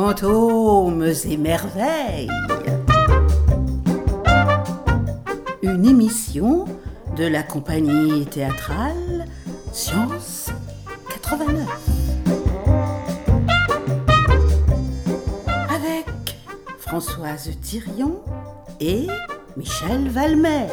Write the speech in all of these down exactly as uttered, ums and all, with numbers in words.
Fantômes et merveilles. Une émission de la compagnie théâtrale Science quatre-vingt-neuf. Avec Françoise Thirion et Michel Valmer.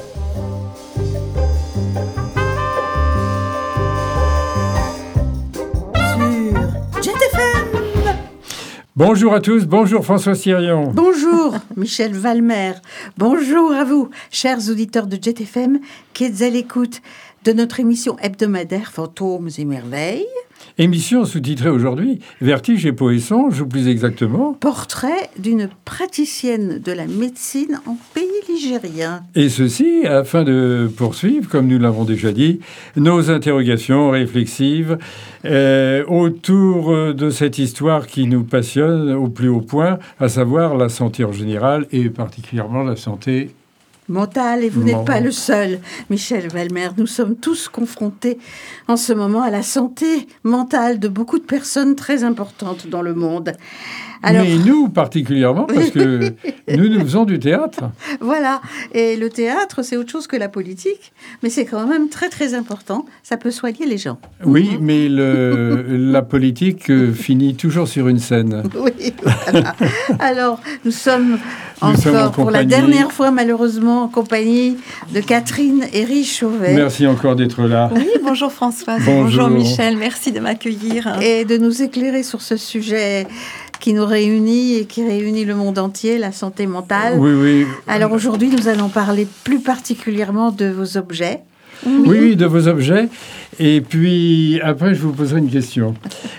Sur Jet F M. Bonjour à tous, bonjour François Thirion. Bonjour Michel Valmer. Bonjour à vous, chers auditeurs de Jet F M, qui êtes à l'écoute de notre émission hebdomadaire Fantômes et merveilles. Émission sous-titrée aujourd'hui Vertige et Poessonges, ou plus exactement Portrait d'une praticienne de la médecine en pays ligérien. Et ceci afin de poursuivre, comme nous l'avons déjà dit, nos interrogations réflexives euh, autour de cette histoire qui nous passionne au plus haut point, à savoir la santé en général et particulièrement la santé mentale, et vous n'êtes pas le seul, Michel Valmer. Nous sommes tous confrontés en ce moment à la santé mentale de beaucoup de personnes très importantes dans le monde. Alors... Mais nous particulièrement, parce que nous, nous faisons du théâtre. Voilà, et le théâtre, c'est autre chose que la politique, mais c'est quand même très très important, ça peut soigner les gens. Oui, mmh. mais le, la politique euh, finit toujours sur une scène. Oui, voilà. Alors, nous sommes nous encore sommes pour la dernière fois, malheureusement, en compagnie de Catherine Herry-Chauvet. Merci encore d'être là. Oui, bonjour Françoise, bonjour. bonjour Michel, merci de m'accueillir. Et de nous éclairer sur ce sujet qui nous réunit et qui réunit le monde entier, la santé mentale. Oui, oui. Alors aujourd'hui, nous allons parler plus particulièrement de vos objets. Oui, oui, oui, de vos objets. Et puis, après, je vous poserai une question.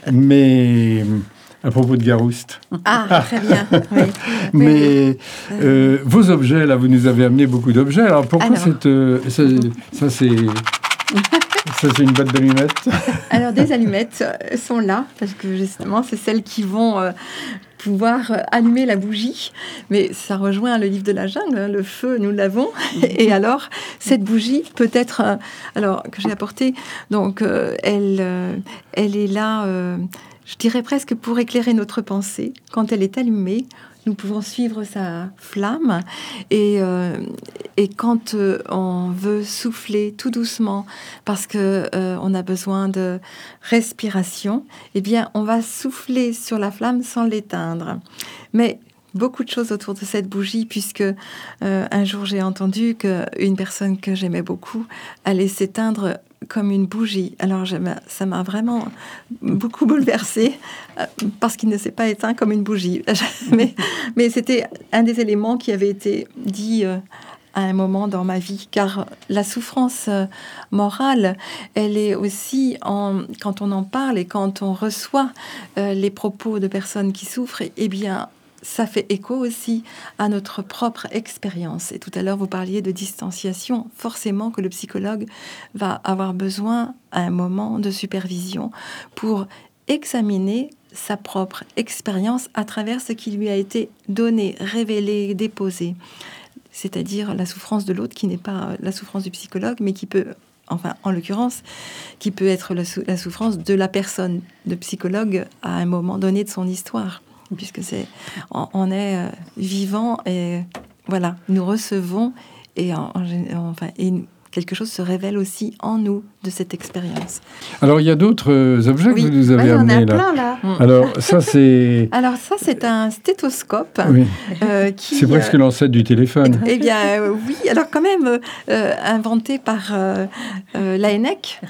Mais à propos de Garouste. Ah, très bien. Oui. Mais euh, vos objets, là, vous nous avez amené beaucoup d'objets. Alors, pourquoi Alors... cette... Euh, ça, ça, c'est... Ça, c'est une boîte d'allumettes. Alors, des allumettes sont là, parce que justement, c'est celles qui vont euh, pouvoir allumer la bougie. Mais ça rejoint le livre de la jungle, le feu, nous l'avons. Et alors, cette bougie, peut-être, euh, alors, que j'ai apportée, donc, euh, elle, euh, elle est là, euh, je dirais presque pour éclairer notre pensée. Quand elle est allumée, nous pouvons suivre sa flamme et, euh, et quand euh, on veut souffler tout doucement parce que euh, on a besoin de respiration, eh bien, on va souffler sur la flamme sans l'éteindre. Mais beaucoup de choses autour de cette bougie, puisque euh, un jour j'ai entendu qu'une personne que j'aimais beaucoup allait s'éteindre comme une bougie. Alors ça m'a vraiment beaucoup bouleversée euh, parce qu'il ne s'est pas éteint comme une bougie. mais, mais c'était un des éléments qui avait été dit euh, à un moment dans ma vie, car la souffrance euh, morale, elle est aussi, en, quand on en parle et quand on reçoit euh, les propos de personnes qui souffrent, eh bien, ça fait écho aussi à notre propre expérience. Et tout à l'heure, vous parliez de distanciation. Forcément que le psychologue va avoir besoin à un moment de supervision pour examiner sa propre expérience à travers ce qui lui a été donné, révélé, déposé. C'est-à-dire la souffrance de l'autre qui n'est pas la souffrance du psychologue, mais qui peut, enfin en l'occurrence, qui peut être la, sou- la souffrance de la personne, de psychologue à un moment donné de son histoire. Puisque c'est, on, on est euh, vivant et voilà, nous recevons et, en, en, enfin, et quelque chose se révèle aussi en nous de cette expérience. Alors il y a d'autres objets oui. que vous nous avez oui, amenés on a là. Plein, là. Alors ça c'est. Alors ça c'est un stéthoscope. Oui. Euh, qui, c'est presque euh... l'ancêtre du téléphone. Eh bien euh, oui, alors quand même euh, inventé par euh, euh, Laennec,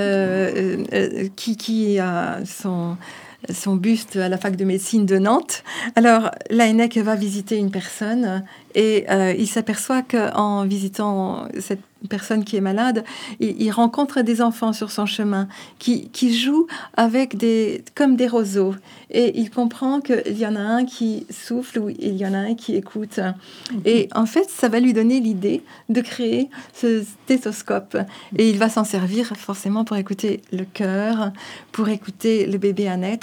euh, euh, qui, qui a son son buste à la fac de médecine de Nantes. Alors, Laennec va visiter une personne et euh, il s'aperçoit qu'en visitant cette personne qui est malade, il, il rencontre des enfants sur son chemin qui, qui jouent avec des, comme des roseaux. Et il comprend qu'il y en a un qui souffle ou il y en a un qui écoute. Et en fait, ça va lui donner l'idée de créer ce stéthoscope. Et il va s'en servir forcément pour écouter le cœur, pour écouter le bébé à naître.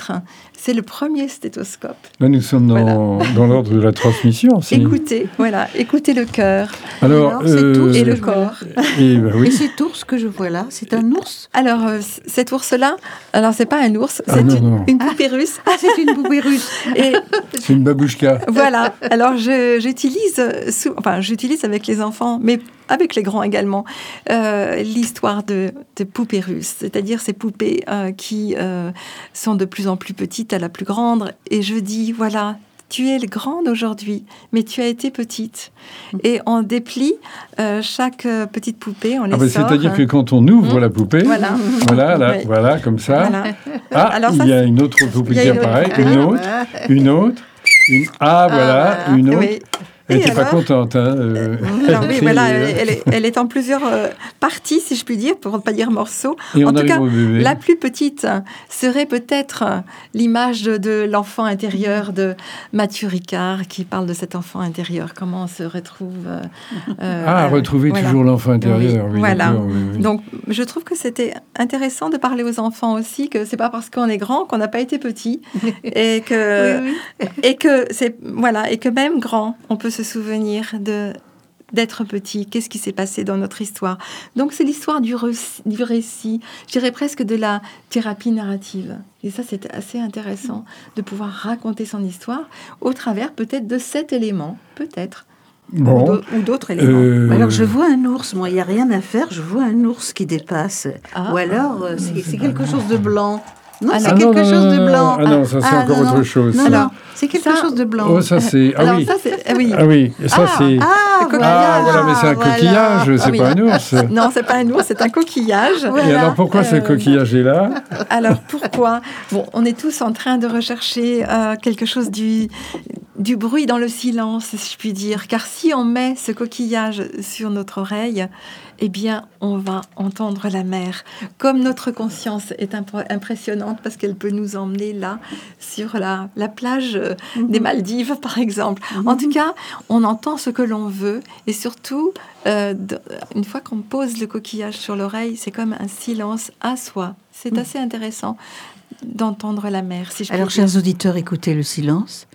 peut-être, c'est le premier stéthoscope. Là, nous sommes dans, voilà. dans l'ordre de la transmission. Si. Écoutez, voilà, écoutez le cœur. Alors, Alors c'est euh, et le corps. Et, bah, oui. et cet ours que je vois là, c'est un ours? Alors, euh, cet ours-là, alors c'est pas un ours, ah, c'est non, une, non. une poupée russe. Ah, c'est une poupée russe. Et c'est une babouchka. Voilà. Alors, je, j'utilise, sous, enfin, j'utilise avec les enfants, mais avec les grands également, euh, l'histoire de, de poupées russes, c'est-à-dire ces poupées euh, qui euh, sont de plus en plus petites à la plus grande. Et je dis, voilà, tu es grande aujourd'hui, mais tu as été petite. Et on déplie euh, chaque petite poupée, on les ah bah, sort. C'est-à-dire que quand on ouvre mmh. la poupée, voilà, voilà, là, oui. voilà comme ça. Voilà. Ah, Alors, ça, il y a une autre poupée qui apparaît, une, une autre, une autre, une... Ah, voilà, ah, une autre. Oui. Elle n'était pas contente. Hein, euh, alors, oui, voilà, elle, elle, est, elle est en plusieurs euh, parties, si je puis dire, pour ne pas dire morceaux. Et en on tout cas, bébé. La plus petite serait peut-être l'image de, de l'enfant intérieur de Mathieu Ricard, qui parle de cet enfant intérieur, comment on se retrouve. Euh, ah, euh, retrouver voilà. toujours l'enfant intérieur. Oui, oui, voilà. Oui, oui. Donc, je trouve que c'était intéressant de parler aux enfants aussi, que c'est pas parce qu'on est grand qu'on n'a pas été petit, et que, oui, oui. et que c'est voilà, et que même grand, on peut se souvenir de d'être petit, qu'est-ce qui s'est passé dans notre histoire. Donc c'est l'histoire du, rec- du récit, je dirais presque de la thérapie narrative. Et ça, c'est assez intéressant de pouvoir raconter son histoire au travers peut-être de cet élément, peut-être. Bon. Ou d'autres éléments. Euh... Alors je vois un ours, moi il n'y a rien à faire, je vois un ours qui dépasse. Ah. Ou alors euh, c'est, c'est quelque chose de blanc. Non, ah, c'est non, quelque non, chose non, de blanc. Ah non, ça c'est ah, encore non, autre chose. Non, ça. non, c'est quelque ça, chose de blanc. Oh, ça c'est... Ah Alors, oui. ça, c'est... Ah, oui. Ah oui, ça ah, c'est... Ah, ah voilà, mais c'est un voilà. coquillage, c'est ah, oui. pas un ours. Non, c'est pas un ours, c'est un coquillage. Voilà. Et alors pourquoi euh, ce coquillage est là? Alors pourquoi? Bon, on est tous en train de rechercher euh, quelque chose du... du bruit dans le silence, si je puis dire. Car si on met ce coquillage sur notre oreille, eh bien, on va entendre la mer. Comme notre conscience est imp- impressionnante parce qu'elle peut nous emmener là, sur la, la plage mm-hmm. des Maldives, par exemple. Mm-hmm. En tout cas, on entend ce que l'on veut. Et surtout, euh, d- une fois qu'on pose le coquillage sur l'oreille, c'est comme un silence à soi. C'est mm-hmm. assez intéressant d'entendre la mer, si je puis Alors, dire. chers auditeurs, écoutez le silence.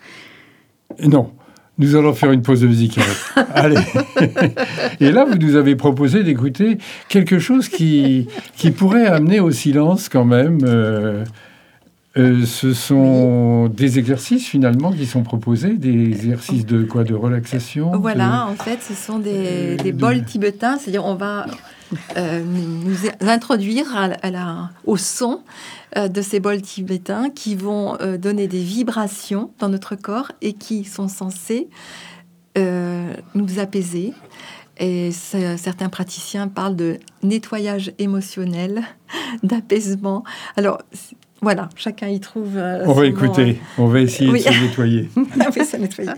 Non, nous allons faire une pause musicale. Allez. Et là, vous nous avez proposé d'écouter quelque chose qui, qui pourrait amener au silence quand même. Euh, euh, ce sont oui. des exercices finalement qui sont proposés, des exercices de quoi, de relaxation. Voilà, de... en fait, ce sont des, des bols de... tibétains, c'est-à-dire on va euh, nous introduire à, à la, au son euh, de ces bols tibétains qui vont euh, donner des vibrations dans notre corps et qui sont censés euh, nous apaiser. Et certains praticiens parlent de nettoyage émotionnel, d'apaisement. Alors, voilà, chacun y trouve... Euh, on va écouter, euh... on va essayer oui. de se nettoyer. On va se nettoyer.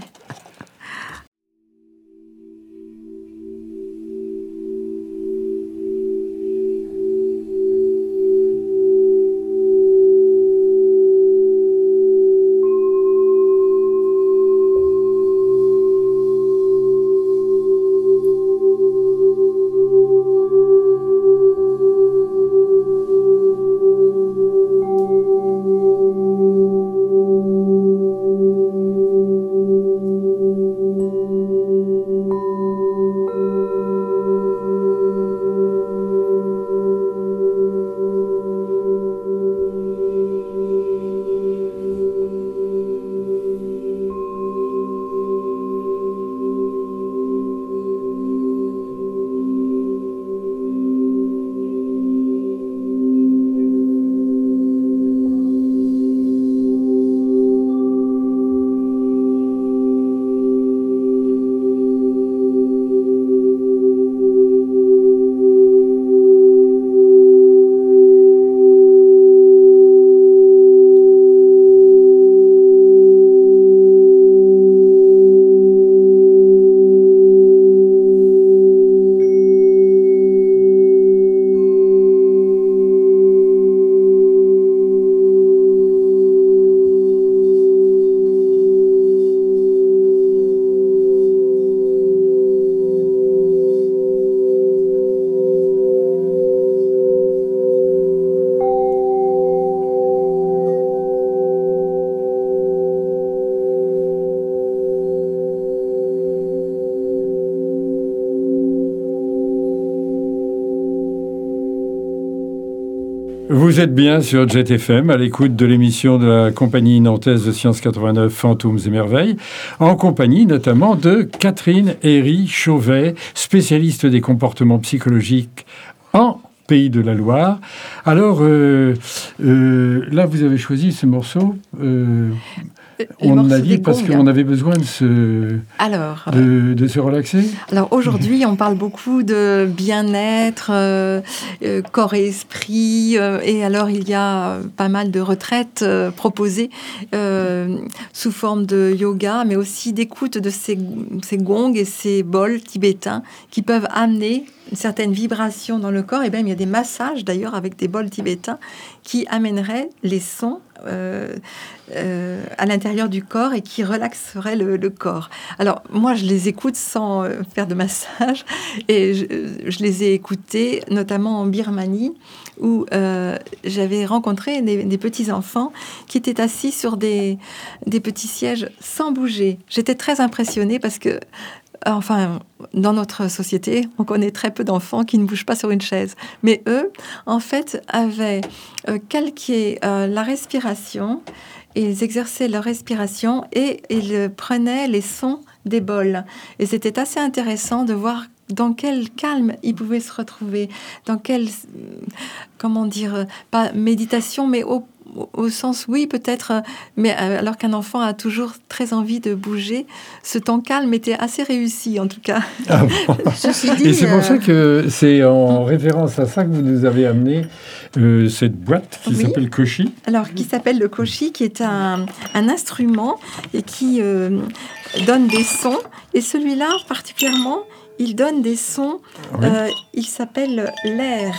Vous êtes bien sur Jet F M, à l'écoute de l'émission de la compagnie nantaise de Sciences quatre-vingt-neuf, Fantômes et Merveilles, en compagnie notamment de Catherine Herry-Chauvet, spécialiste des comportements psychologiques en Pays de la Loire. Alors, euh, euh, là, vous avez choisi ce morceau. Euh, on a dit parce qu'on avait besoin de se, alors, de, de se relaxer. Alors aujourd'hui, on parle beaucoup de bien-être, euh, euh, corps et esprit, euh, et alors il y a pas mal de retraites euh, proposées euh, sous forme de yoga, mais aussi d'écoute de ces, ces gongs et ces bols tibétains qui peuvent amener une certaine vibration dans le corps. Et bien, il y a des massages d'ailleurs avec des bols tibétains qui amèneraient les sons euh, euh, à l'intérieur du corps et qui relaxeraient le, le corps. Alors, moi, je les écoute sans euh, faire de massage et je, je les ai écoutés notamment en Birmanie où euh, j'avais rencontré des, des petits-enfants qui étaient assis sur des, des petits sièges sans bouger. J'étais très impressionnée parce que Enfin, dans notre société, on connaît très peu d'enfants qui ne bougent pas sur une chaise. Mais eux, en fait, avaient euh, calqué euh, la respiration, et ils exerçaient leur respiration et ils prenaient les sons des bols. Et c'était assez intéressant de voir dans quel calme ils pouvaient se retrouver, dans quelle, comment dire, pas méditation, mais au Au sens, oui, peut-être, mais alors qu'un enfant a toujours très envie de bouger, ce temps calme était assez réussi, en tout cas. Ah bon. dit, Et c'est pour euh... ça que c'est en référence à ça que vous nous avez amené euh, cette boîte qui oui. s'appelle Koshi. Alors, qui s'appelle le Koshi, qui est un, un instrument et qui euh, donne des sons. Et celui-là, particulièrement, il donne des sons. Oui. Euh, il s'appelle l'air.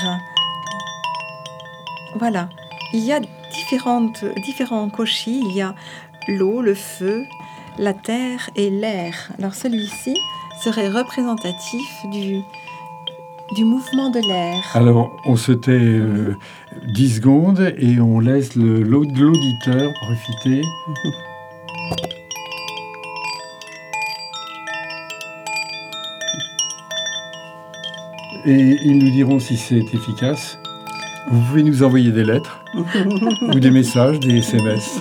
Voilà. Il y a différentes, différents koshis. Il y a l'eau, le feu, la terre et l'air. Alors celui-ci serait représentatif du, du mouvement de l'air. Alors on se tait euh, dix secondes et on laisse le, l'auditeur profiter. Et ils nous diront si c'est efficace. Vous pouvez nous envoyer des lettres ou des messages, des S M S.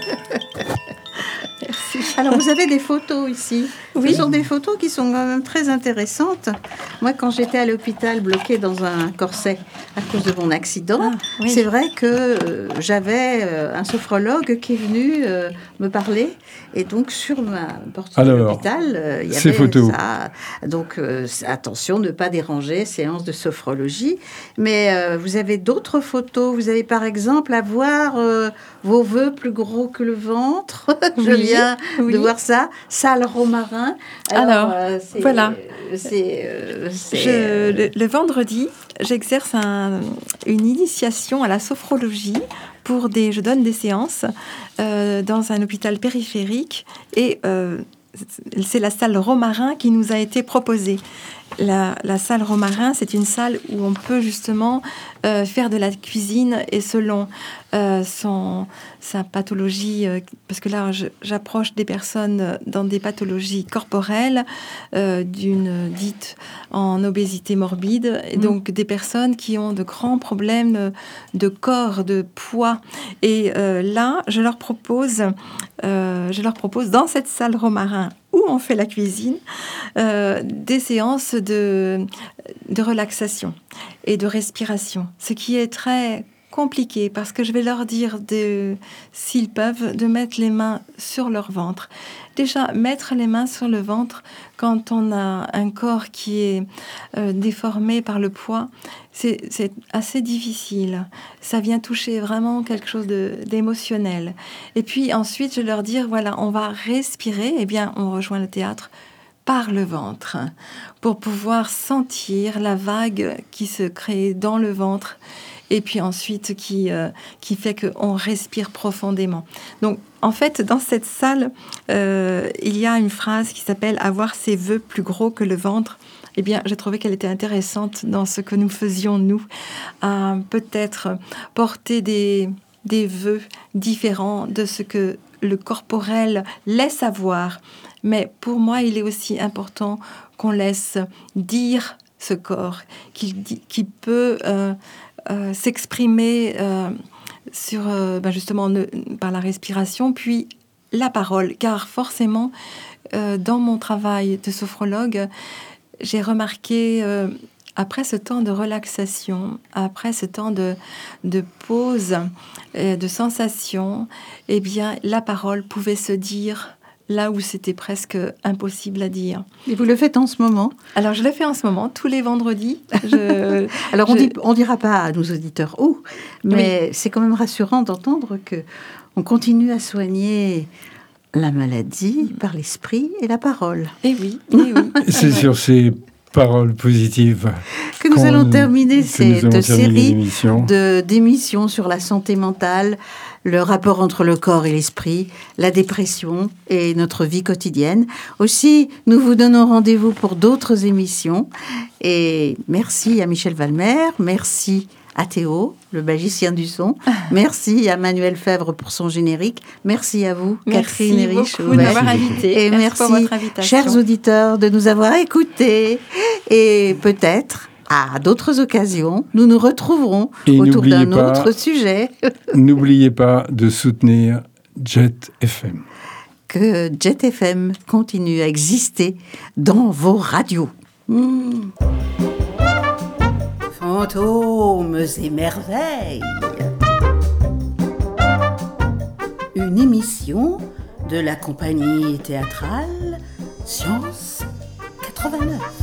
Merci. Alors, vous avez des photos ici. Oui. Ce sont des photos qui sont quand même très intéressantes. Moi, quand j'étais à l'hôpital bloquée dans un corset à cause de mon accident, ah, oui. c'est vrai que euh, j'avais euh, un sophrologue qui est venu euh, me parler. Et donc, sur ma porte de l'hôpital, euh, il y avait photos. ça. Donc, euh, attention, ne pas déranger, séance de sophrologie. Mais euh, vous avez d'autres photos. Vous avez, par exemple, à voir euh, vos vœux plus gros que le ventre. Je oui, viens oui. de voir ça. Salle Romarin. Alors, Alors euh, c'est, voilà. C'est, euh, c'est... Je, le, le vendredi, j'exerce un, une initiation à la sophrologie. Pour des, je donne des séances euh, dans un hôpital périphérique et euh, c'est la salle Romarin qui nous a été proposée. La, la salle Romarin, c'est une salle où on peut justement euh, faire de la cuisine et selon euh, son, sa pathologie, euh, parce que là, je, j'approche des personnes dans des pathologies corporelles, euh, d'une dite en obésité morbide, et donc mmh. des personnes qui ont de grands problèmes de corps, de poids. Et euh, là, je leur propose, euh, je leur propose dans cette salle Romarin où on fait la cuisine, euh, des séances de, de relaxation et de respiration, ce qui est très compliqué parce que je vais leur dire, de, s'ils peuvent, de mettre les mains sur leur ventre. Déjà, mettre les mains sur le ventre quand on a un corps qui est euh, déformé par le poids, c'est, c'est assez difficile. Ça vient toucher vraiment quelque chose de, d'émotionnel. Et puis ensuite, je leur dis, voilà, on va respirer. Eh bien, on rejoint le théâtre par le ventre pour pouvoir sentir la vague qui se crée dans le ventre et puis ensuite qui, euh, qui fait qu'on respire profondément. Donc, en fait, dans cette salle, euh, il y a une phrase qui s'appelle « avoir ses vœux plus gros que le ventre ». Eh bien, j'ai trouvé qu'elle était intéressante dans ce que nous faisions, nous, à peut-être porter des, des vœux différents de ce que le corporel laisse avoir. Mais pour moi, il est aussi important qu'on laisse dire ce corps, qui, qui peut euh, euh, s'exprimer euh, sur, euh, ben justement ne, par la respiration, puis la parole, car forcément, euh, dans mon travail de sophrologue, j'ai remarqué, euh, après ce temps de relaxation, après ce temps de, de pause, euh, de sensation, eh bien, la parole pouvait se dire là où c'était presque impossible à dire. Et vous le faites en ce moment? Alors, je le fais en ce moment, tous les vendredis. Je, Alors, on je... ne dira pas à nos auditeurs où, mais oui. C'est quand même rassurant d'entendre qu'on continue à soigner la maladie par l'esprit et la parole. Eh oui, eh oui. C'est sur ces paroles positives que nous allons terminer cette allons série de, d'émissions sur la santé mentale, le rapport entre le corps et l'esprit, la dépression et notre vie quotidienne. Aussi, nous vous donnons rendez-vous pour d'autres émissions. Et merci à Michel Valmer, merci à Théo, le magicien du son. Merci à Manuel Fèvre pour son générique. Merci à vous, merci Catherine Erich. Merci beaucoup de m'avoir invité. Et merci, merci pour votre invitation. Chers auditeurs, de nous avoir écoutés. Et peut-être, à d'autres occasions, nous nous retrouverons et autour d'un pas, autre sujet. N'oubliez pas de soutenir Jet F M. Que Jet F M continue à exister dans vos radios. Mmh. Fantômes et merveilles. Une émission de la compagnie théâtrale Science quatre-vingt-neuf.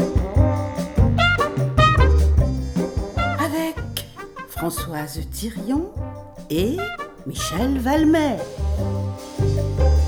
Avec Françoise Thirion et Michel Valmer.